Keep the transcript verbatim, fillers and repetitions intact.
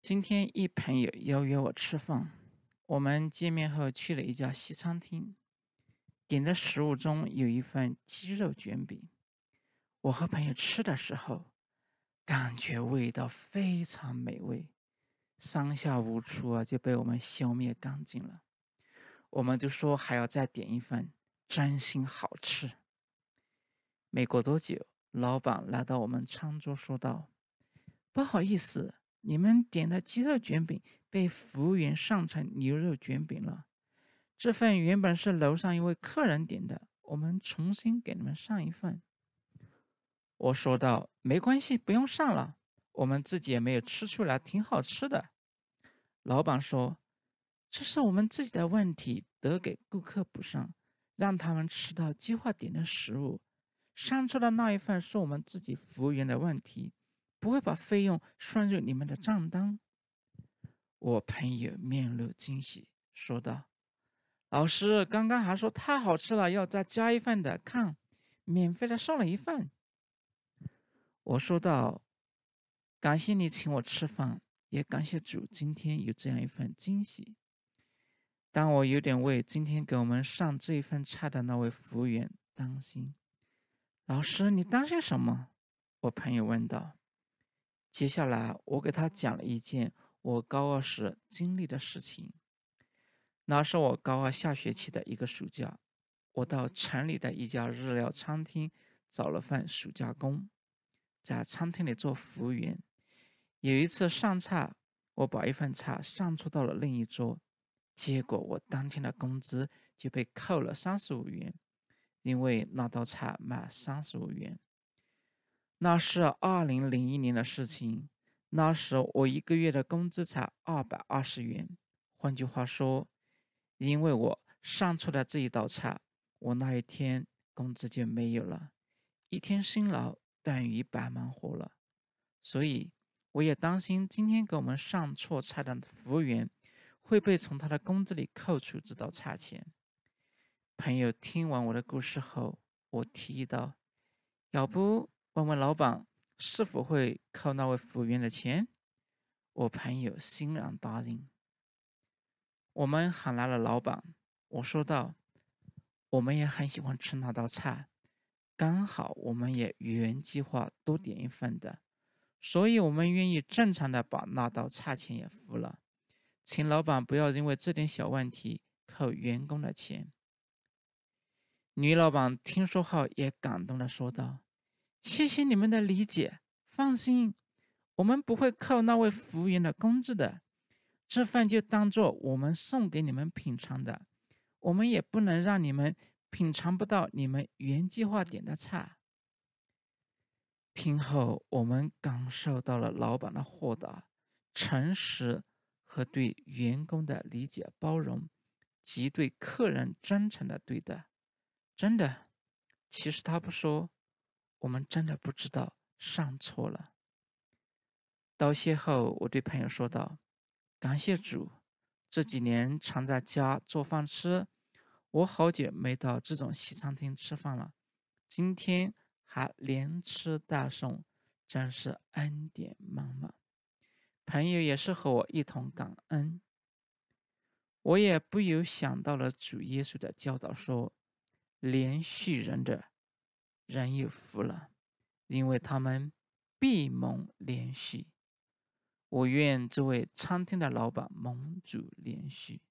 今天一朋友邀约我吃饭，我们见面后去了一家西餐厅，点的食物中有一份鸡肉卷饼。我和朋友吃的时候，感觉味道非常美味，三下五除啊就被我们消灭干净了。我们就说还要再点一份，真心好吃。没过多久，老板来到我们餐桌说道：不好意思，你们点的鸡肉卷饼被服务员上成牛肉卷饼了。这份原本是楼上一位客人点的，我们重新给你们上一份。我说道：没关系，不用上了，我们自己也没有吃出来，挺好吃的。老板说：这是我们自己的问题，得给顾客补上，让他们吃到计划点的食物。上错的那一份是我们自己服务员的问题，不会把费用算入你们的账单。我朋友面露惊喜，说道：老师刚刚还说太好吃了，要再加一份的，看，免费的送了一份。我说道：感谢你请我吃饭，也感谢主今天有这样一份惊喜。但我有点为今天给我们上这一份菜的那位服务员担心。老师，你担心什么？我朋友问道。接下来我给他讲了一件我高二时经历的事情。那是我高二下学期的一个暑假，我到城里的一家日料餐厅找了份暑假工，在餐厅里做服务员。有一次上菜，我把一份菜上错到了另一桌，结果我当天的工资就被扣了三十五元，因为那道菜卖三十五元。那是二零零一年的事情，那时我一个月的工资才二百二十元。换句话说，因为我上错了这一道菜，我那一天工资就没有了，一天辛劳等于白忙活了。所以我也担心今天给我们上错菜的服务员会被从他的工资里扣除这道菜钱。朋友听完我的故事后，我提议道：要不问问老板是否会扣那位服务员的钱？我朋友欣然答应。我们喊来了老板，我说道：我们也很喜欢吃那道菜，刚好我们也原计划多点一份的，所以我们愿意正常的把那道菜钱也付了，请老板不要因为这点小问题扣员工的钱。女老板听说后也感动的说道：谢谢你们的理解，放心，我们不会扣那位服务员的工资的，这份就当做我们送给你们品尝的，我们也不能让你们品尝不到你们原计划点的菜。听后，我们感受到了老板的豁达、诚实和对员工的理解包容，及对客人真诚的对待。真的，其实他不说，我们真的不知道上错了。道谢后，我对朋友说道：感谢主，这几年常在家做饭吃，我好久没到这种西餐厅吃饭了，今天还连吃带送，真是恩典满满。朋友也是和我一同感恩。我也不由想到了主耶稣的教导说：连续人的人有福了，因为他们必蒙连续。我愿这位餐厅的老板蒙主连续。